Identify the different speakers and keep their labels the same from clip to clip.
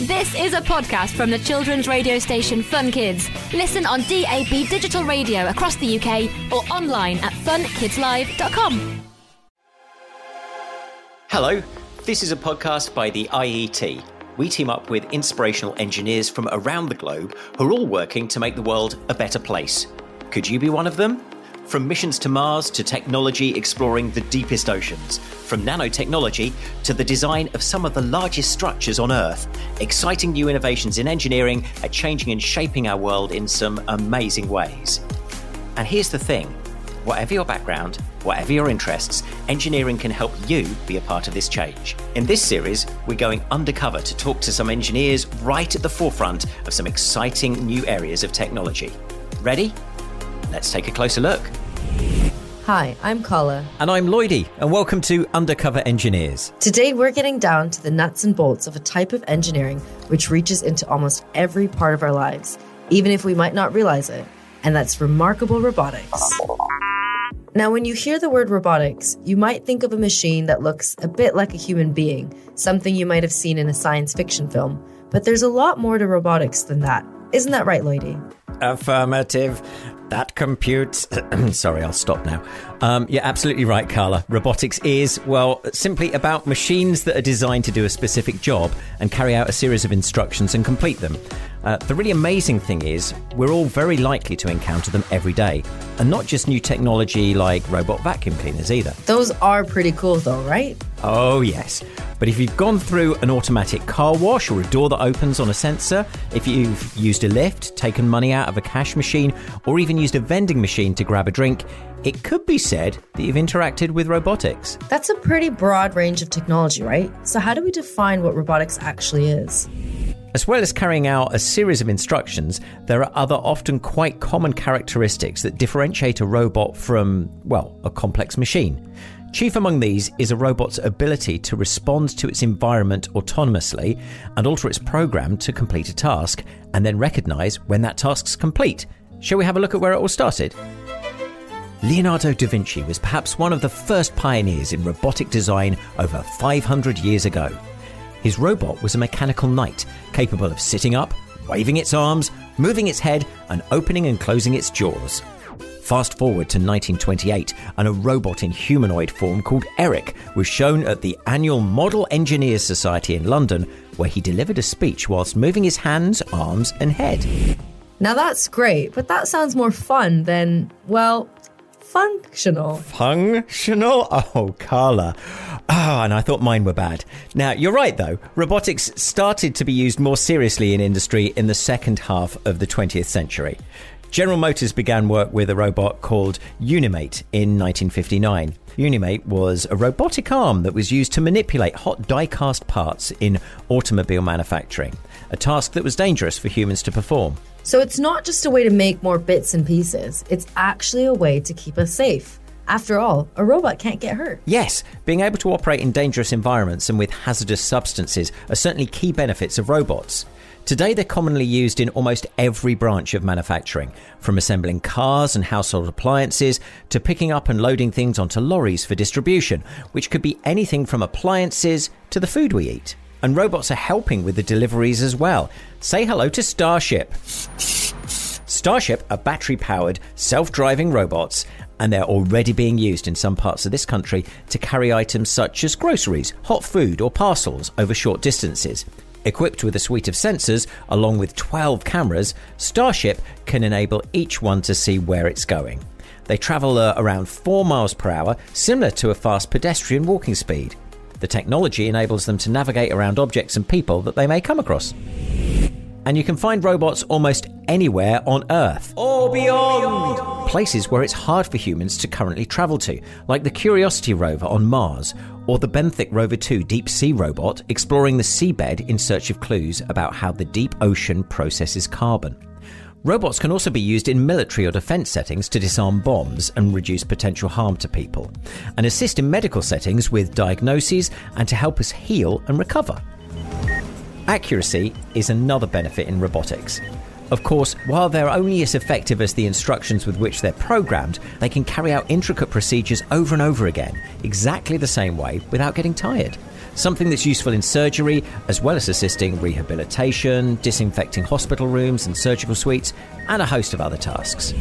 Speaker 1: This is a podcast from the children's radio station Fun Kids. Listen on DAB digital radio across the UK or online at funkidslive.com.
Speaker 2: Hello, this is a podcast by the IET. We team up with inspirational engineers from around the globe who are all working to make the world a better place. Could you be one of them? From missions to Mars to technology exploring the deepest oceans, from nanotechnology to the design of some of the largest structures on Earth, exciting new innovations in engineering are changing and shaping our world in some amazing ways. And here's the thing, whatever your background, whatever your interests, engineering can help you be a part of this change. In this series, we're going undercover to talk to some engineers right at the forefront of some exciting new areas of technology. Ready? Let's take a closer look.
Speaker 3: Hi, I'm Carla.
Speaker 4: And I'm Lloydie, and welcome to Undercover Engineers.
Speaker 3: Today we're getting down to the nuts and bolts of a type of engineering which reaches into almost every part of our lives, even if we might not realize it, and that's remarkable robotics. Now, when you hear the word robotics, you might think of a machine that looks a bit like a human being, something you might have seen in a science fiction film, but there's a lot more to robotics than that. Isn't that right, Lloydie?
Speaker 4: Affirmative. That computes. Sorry, I'll stop now. You're absolutely right, Carla. Robotics is, well, simply about machines that are designed to do a specific job and carry out a series of instructions and complete them. The really amazing thing is we're all very likely to encounter them every day. And not just new technology like robot vacuum cleaners either.
Speaker 3: Those are pretty cool though, right?
Speaker 4: Oh, yes. But if you've gone through an automatic car wash or a door that opens on a sensor, if you've used a lift, taken money out of a cash machine, or even used a vending machine to grab a drink, it could be said that you've interacted with robotics.
Speaker 3: That's a pretty broad range of technology, right? So how do we define what robotics actually is?
Speaker 4: As well as carrying out a series of instructions, there are other often quite common characteristics that differentiate a robot from, well, a complex machine. Chief among these is a robot's ability to respond to its environment autonomously and alter its program to complete a task, and then recognise when that task's complete. Shall we have a look at where it all started? Leonardo da Vinci was perhaps one of the first pioneers in robotic design over 500 years ago. His robot was a mechanical knight, capable of sitting up, waving its arms, moving its head, and opening and closing its jaws. Fast forward to 1928, and a robot in humanoid form called Eric was shown at the annual Model Engineers Society in London, where he delivered a speech whilst moving his hands, arms, and head.
Speaker 3: Now that's great, but that sounds more fun than, well, functional.
Speaker 4: Functional? Oh, Carla. And I thought mine were bad. Now, you're right, though. Robotics started to be used more seriously in industry in the second half of the 20th century. General Motors began work with a robot called Unimate in 1959. Unimate was a robotic arm that was used to manipulate hot die-cast parts in automobile manufacturing, a task that was dangerous for humans to perform.
Speaker 3: So it's not just a way to make more bits and pieces, it's actually a way to keep us safe. After all, a robot can't get hurt.
Speaker 4: Yes, being able to operate in dangerous environments and with hazardous substances are certainly key benefits of robots. Today, they're commonly used in almost every branch of manufacturing, from assembling cars and household appliances to picking up and loading things onto lorries for distribution, which could be anything from appliances to the food we eat. And robots are helping with the deliveries as well. Say hello to Starship. Starship are battery-powered, self-driving robots, and they're already being used in some parts of this country to carry items such as groceries, hot food, or parcels over short distances. Equipped with a suite of sensors, along with 12 cameras, Starship can enable each one to see where it's going. They travel around 4 miles per hour, similar to a fast pedestrian walking speed. The technology enables them to navigate around objects and people that they may come across. And you can find robots almost anywhere on Earth. Or beyond! Places where it's hard for humans to currently travel to, like the Curiosity rover on Mars, or the Benthic Rover 2 deep-sea robot exploring the seabed in search of clues about how the deep ocean processes carbon. Robots can also be used in military or defence settings to disarm bombs and reduce potential harm to people, and assist in medical settings with diagnoses and to help us heal and recover. Accuracy is another benefit in robotics. Of course, while they're only as effective as the instructions with which they're programmed, they can carry out intricate procedures over and over again, exactly the same way, without getting tired. something that's useful in surgery, as well as assisting rehabilitation, disinfecting hospital rooms and surgical suites, and a host of other tasks.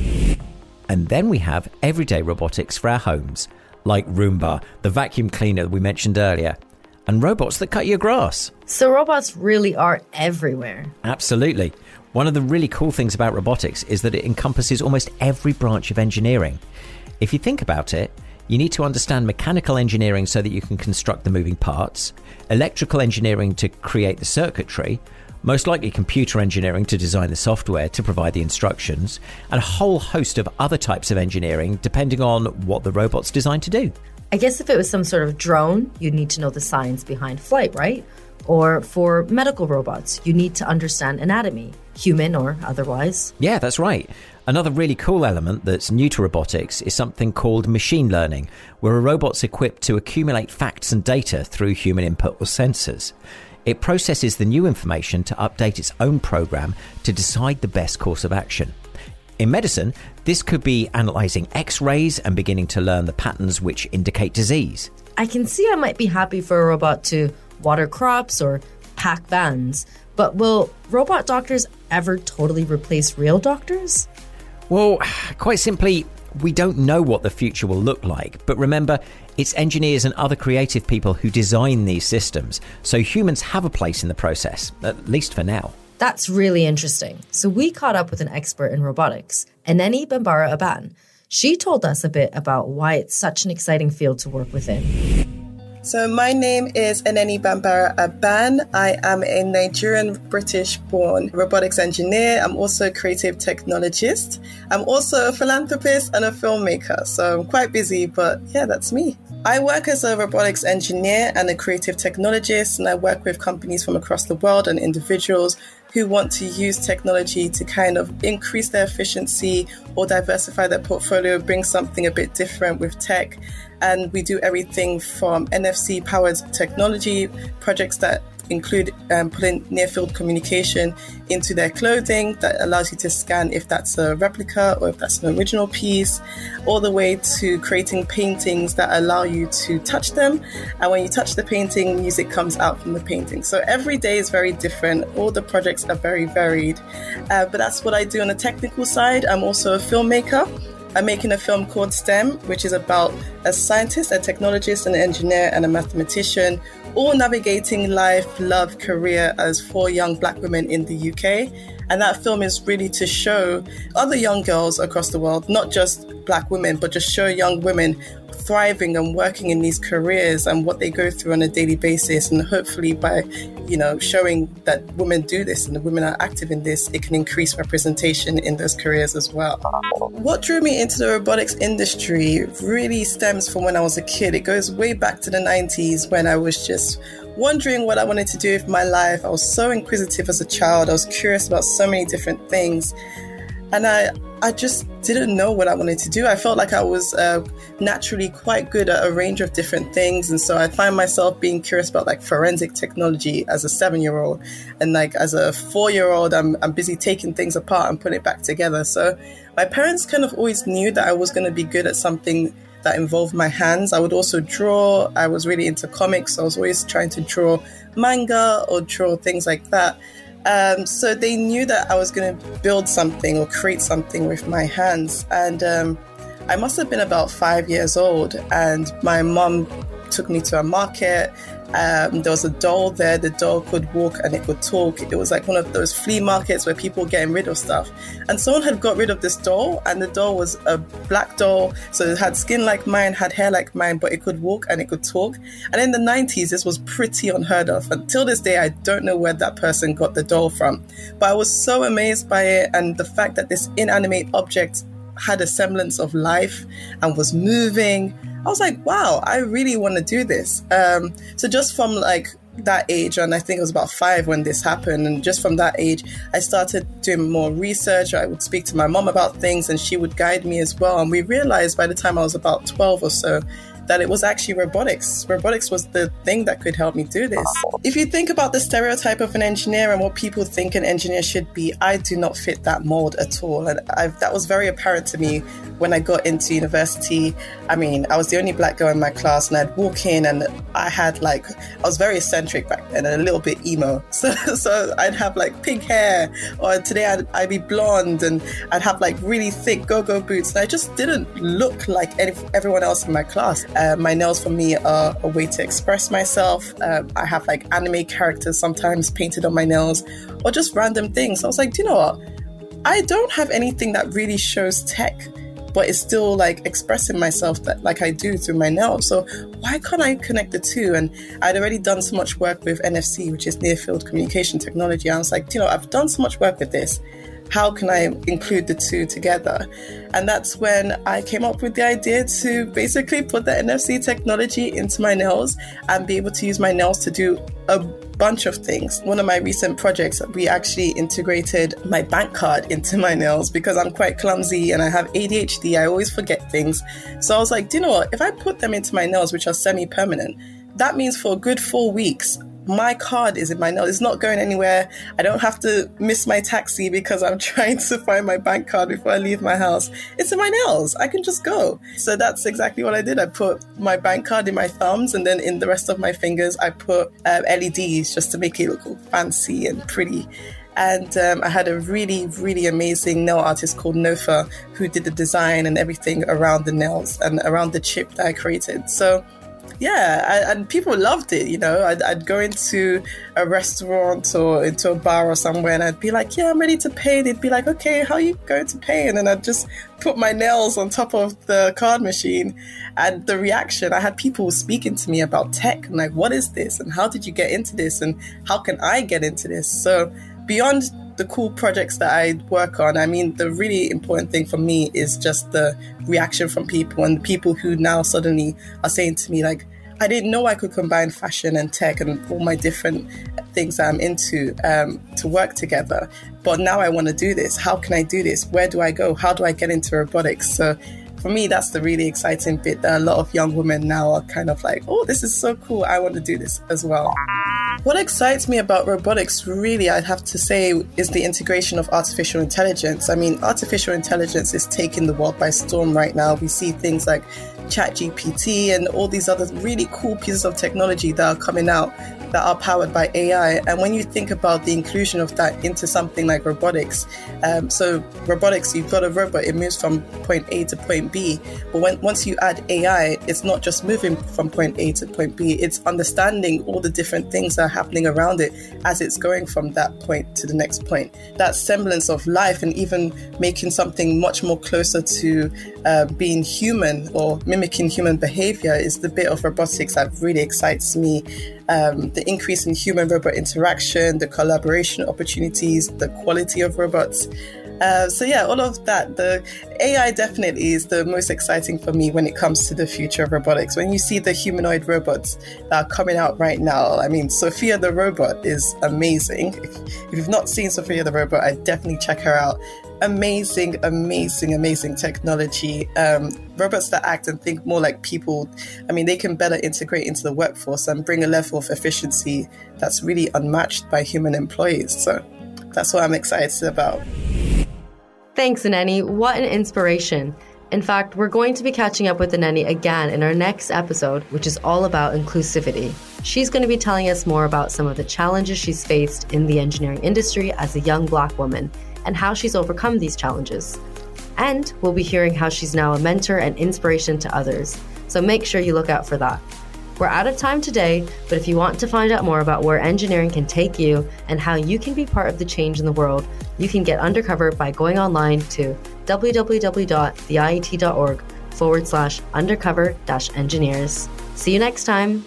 Speaker 4: And then we have everyday robotics for our homes, like Roomba, the vacuum cleaner that we mentioned earlier, and robots that cut your grass.
Speaker 3: So robots really are everywhere.
Speaker 4: Absolutely. One of the really cool things about robotics is that it encompasses almost every branch of engineering. If you think about it, you need to understand mechanical engineering so that you can construct the moving parts, electrical engineering to create the circuitry, most likely computer engineering to design the software to provide the instructions, and a whole host of other types of engineering depending on what the robot's designed to do.
Speaker 3: I guess if it was some sort of drone, you'd need to know the science behind flight, right? Or for medical robots, you need to understand anatomy, human or otherwise.
Speaker 4: Yeah, that's right. Another really cool element that's new to robotics is something called machine learning, where a robot's equipped to accumulate facts and data through human input or sensors. It processes the new information to update its own program to decide the best course of action. In medicine, this could be analysing X-rays and beginning to learn the patterns which indicate disease.
Speaker 3: I can see I might be happy for a robot to water crops or pack vans, but will robot doctors ever totally replace real doctors?
Speaker 4: Well, quite simply, we don't know what the future will look like, but remember, it's engineers and other creative people who design these systems, so humans have a place in the process, at least for now.
Speaker 3: That's really interesting. So we caught up with an expert in robotics, Eneni Bambara Aban. She told us a bit about why it's such an exciting field to work within.
Speaker 5: So my name is Eneni Bambara Aban. I am a Nigerian British-born robotics engineer. I'm also a creative technologist. I'm also a philanthropist and a filmmaker. So I'm quite busy, but yeah, that's me. I work as a robotics engineer and a creative technologist, and I work with companies from across the world and individuals who want to use technology to kind of increase their efficiency or diversify their portfolio, bring something a bit different with tech. And we do everything from NFC-powered technology, projects that include putting near-field communication into their clothing that allows you to scan if that's a replica or if that's an original piece, all the way to creating paintings that allow you to touch them. And when you touch the painting, music comes out from the painting. So every day is very different. All the projects are very varied. But that's what I do on the technical side. I'm also a filmmaker. I'm making a film called STEM, which is about a scientist, a technologist, an engineer, and a mathematician, all navigating life, love, career as 4 young Black women in the UK. And that film is really to show other young girls across the world, not just Black women, but just show young women thriving and working in these careers and what they go through on a daily basis. And hopefully by, showing that women do this and the women are active in this, it can increase representation in those careers as well. What drew me into the robotics industry really stems from when I was a kid. It goes way back to the 90s when I was just wondering what I wanted to do with my life. I was so inquisitive as a child. I was curious about so many different things. And I just didn't know what I wanted to do. I felt like I was naturally quite good at a range of different things. And so I find myself being curious about like forensic technology as a 7-year-old. And like as a 4-year-old, I'm busy taking things apart and putting it back together. So my parents kind of always knew that I was going to be good at something that involved my hands. I would also draw. I was really into comics. So I was always trying to draw manga or draw things like that. So they knew that I was going to build something or create something with my hands. And I must have been about 5 years old, and my mom took me to a market. There was a doll there. The doll could walk and it could talk. It was like one of those flea markets where people were getting rid of stuff. And someone had got rid of this doll, and the doll was a black doll. So it had skin like mine, had hair like mine, but it could walk and it could talk. And in the 90s, this was pretty unheard of. Until this day, I don't know where that person got the doll from. But I was so amazed by it, and the fact that this inanimate object had a semblance of life and was moving. I was like, wow, I really want to do this. So just from like that age, and I think it was about 5 when this happened, and just from that age, I started doing more research. I would speak to my mom about things and she would guide me as well. And we realized by the time I was about 12 or so that it was actually robotics. Robotics was the thing that could help me do this. If you think about the stereotype of an engineer and what people think an engineer should be, I do not fit that mold at all. And that was very apparent to me when I got into university. I mean, I was the only black girl in my class, and I'd walk in and I was very eccentric back then and a little bit emo. So I'd have like pink hair, or today I'd be blonde, and I'd have like really thick go-go boots. And I just didn't look like everyone else in my class. My nails for me are a way to express myself. I have like anime characters sometimes painted on my nails, or just random things. I was like, do you know what? I don't have anything that really shows tech, but it's still like expressing myself that like I do through my nails. So why can't I connect the two? And I'd already done so much work with NFC, which is near field communication technology. I was like, you know, I've done so much work with this. How can I include the two together? And that's when I came up with the idea to basically put the NFC technology into my nails and be able to use my nails to do a bunch of things. One of my recent projects, we actually integrated my bank card into my nails because I'm quite clumsy and I have ADHD. I always forget things. So I was like, do you know what? If I put them into my nails, which are semi-permanent, that means for a good 4 weeks, my card is in my nail. It's not going anywhere. I don't have to miss my taxi because I'm trying to find my bank card before I leave my house. It's in my nails. I can just go. So that's exactly what I did. I put my bank card in my thumbs, and then in the rest of my fingers, I put LEDs just to make it look all fancy and pretty. And I had a really, really amazing nail artist called Nofa who did the design and everything around the nails and around the chip that I created. So yeah, and people loved it, you know. I'd go into a restaurant or into a bar or somewhere and I'd be like, yeah, I'm ready to pay. They'd be like, okay, how are you going to pay? And then I'd just put my nails on top of the card machine. And the reaction, I had people speaking to me about tech and like, what is this? And how did you get into this? And how can I get into this? So beyond the cool projects that I work on, I mean, the really important thing for me is just the reaction from people and people who now suddenly are saying to me, like, I didn't know I could combine fashion and tech and all my different things that I'm into to work together. But now I want to do this. How can I do this? Where do I go? How do I get into robotics? So for me, that's the really exciting bit that a lot of young women now are kind of like, oh, this is so cool. I want to do this as well. What excites me about robotics, really, I'd have to say, is the integration of artificial intelligence. I mean, artificial intelligence is taking the world by storm right now. We see things like ChatGPT and all these other really cool pieces of technology that are coming out that are powered by AI. And when you think about the inclusion of that into something like robotics, so robotics, you've got a robot, it moves from point A to point B. But once you add AI, it's not just moving from point A to point B, it's understanding all the different things that are happening around it as it's going from that point to the next point. That semblance of life and even making something much more closer to being human or mimicking human behavior is the bit of robotics that really excites me. The increase in human-robot interaction, the collaboration opportunities, the quality of robots. So yeah, all of that. The AI definitely is the most exciting for me when it comes to the future of robotics. When you see the humanoid robots that are coming out right now, I mean, Sophia the robot is amazing. If you've not seen Sophia the robot, I definitely check her out. Amazing, amazing, amazing technology. Robots that act and think more like people. I mean, they can better integrate into the workforce and bring a level of efficiency that's really unmatched by human employees. So that's what I'm excited about.
Speaker 3: Thanks, Aneni. What an inspiration. In fact, we're going to be catching up with Aneni again in our next episode, which is all about inclusivity. She's going to be telling us more about some of the challenges she's faced in the engineering industry as a young Black woman and how she's overcome these challenges. And we'll be hearing how she's now a mentor and inspiration to others. So make sure you look out for that. We're out of time today, but if you want to find out more about where engineering can take you and how you can be part of the change in the world, you can get undercover by going online to www.theiet.org/undercover-engineers. See you next time.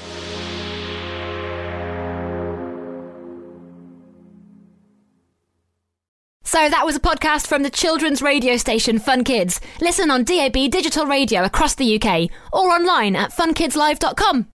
Speaker 1: So that was a podcast from the children's radio station Fun Kids. Listen on DAB digital radio across the UK or online at funkidslive.com.